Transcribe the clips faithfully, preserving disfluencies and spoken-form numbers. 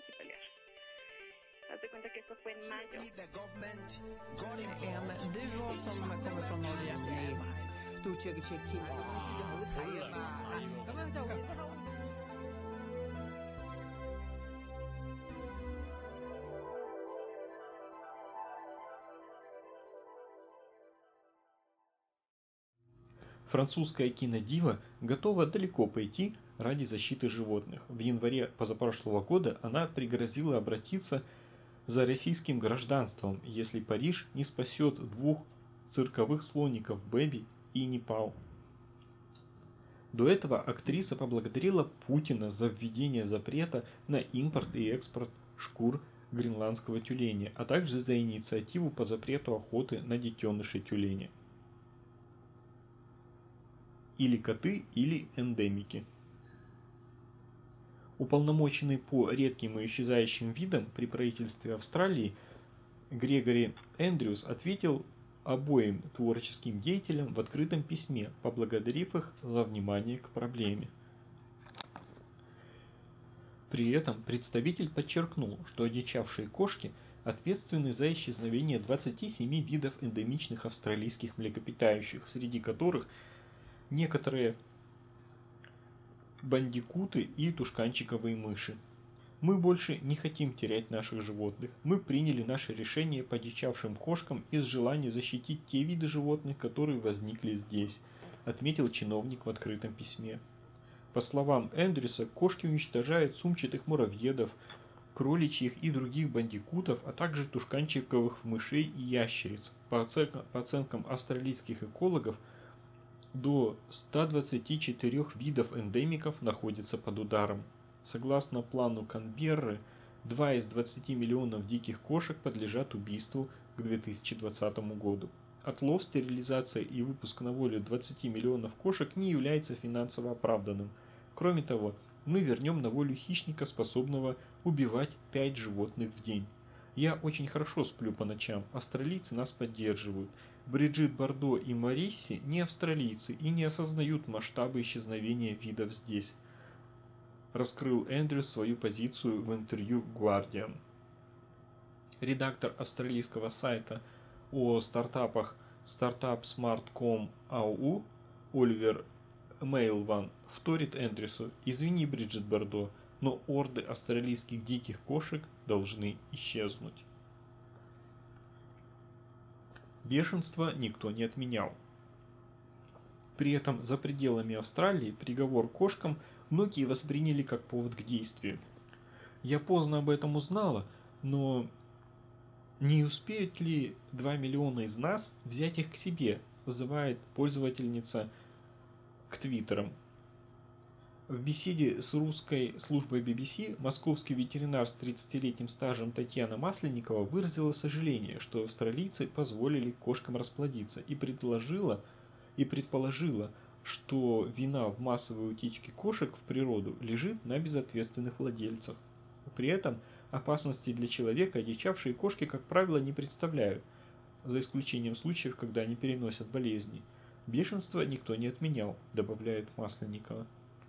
y pelear. Haz de cuenta que esto fue en mayo. En duo som kommer från Norge. Французская кинодива готова далеко пойти ради защиты животных. В январе позапрошлого года она пригрозила обратиться за российским гражданством, если Париж не спасет двух цирковых слоников Бэби и Непал. До этого актриса поблагодарила Путина за введение запрета на импорт и экспорт шкур гренландского тюленя, а также за инициативу по запрету охоты на детенышей тюленя. Или коты, или эндемики. Уполномоченный по редким и исчезающим видам при правительстве Австралии Грегори Эндрюс ответил обоим творческим деятелям в открытом письме, поблагодарив их за внимание к проблеме. При этом представитель подчеркнул, что одичавшие кошки ответственны за исчезновение двадцати семи видов эндемичных австралийских млекопитающих, среди которых некоторые бандикуты и тушканчиковые мыши. Мы больше не хотим терять наших животных. Мы приняли наше решение по одичавшим кошкам из желания защитить те виды животных, которые возникли здесь, отметил чиновник в открытом письме. По словам Эндрюса, кошки уничтожают сумчатых муравьедов, кроличьих и других бандикутов, а также тушканчиковых мышей и ящериц. По оценкам, по оценкам австралийских экологов, до ста двадцати четырёх видов эндемиков находятся под ударом. Согласно плану Канберры, два из двадцати миллионов диких кошек подлежат убийству к две тысячи двадцатому году. Отлов, стерилизация и выпуск на волю двадцати миллионов кошек не является финансово оправданным. Кроме того, мы вернем на волю хищника, способного убивать пять животных в день. Я очень хорошо сплю по ночам, австралийцы нас поддерживают. Бриджит Бардо и Марисси не австралийцы и не осознают масштабы исчезновения видов здесь. Раскрыл Эндрюс свою позицию в интервью Guardian. Редактор австралийского сайта о стартапах Startup Smart точка ком эй ю Оливер Мейлван вторит Эндрюсу: «Извини, Бриджит Бардо, но орды австралийских диких кошек должны исчезнуть». Бешенство никто не отменял. При этом за пределами Австралии приговор кошкам многие восприняли как повод к действию. Я поздно об этом узнала, но не успеют ли два миллиона из нас взять их к себе, вызывает пользовательница к твиттерам. В беседе с русской службой би би си московский ветеринар с тридцатилетним стажем Татьяна Масленникова выразила сожаление, что австралийцы позволили кошкам расплодиться, и предложила, и предположила, что вина в массовой утечке кошек в природу лежит на безответственных владельцах. При этом опасности для человека одичавшие кошки, как правило, не представляют, за исключением случаев, когда они переносят болезни. Бешенство никто не отменял, добавляет Масленникова.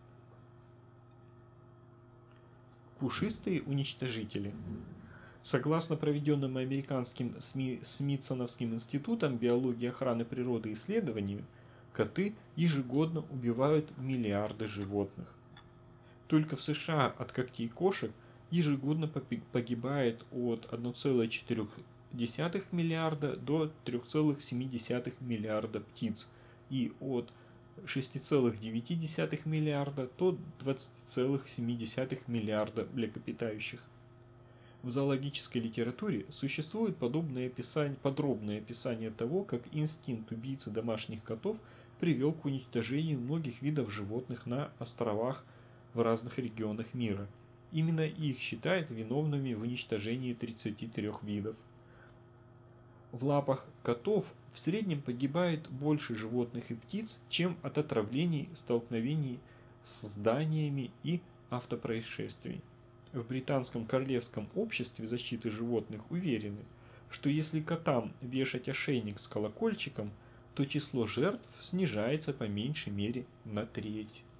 Пушистые уничтожители. Согласно проведенному американским Смитсоновским институтом биологии, охраны природы исследованию, коты ежегодно убивают миллиарды животных. Только в США от когтей кошек ежегодно погибает от одного целых четырёх десятых миллиарда до трёх целых семи десятых миллиарда птиц и от шести целых девяти десятых миллиарда до двадцати целых семи десятых миллиарда млекопитающих. В зоологической литературе существует подобное описание, подробное описание того, как инстинкт убийцы домашних котов привел к уничтожению многих видов животных на островах в разных регионах мира. Именно их считают виновными в уничтожении тридцати трёх видов. В лапах котов в среднем погибает больше животных и птиц, чем от отравлений, столкновений с зданиями и автопроисшествий. В Британском королевском обществе защиты животных уверены, что если котам вешать ошейник с колокольчиком, то число жертв снижается по меньшей мере на треть.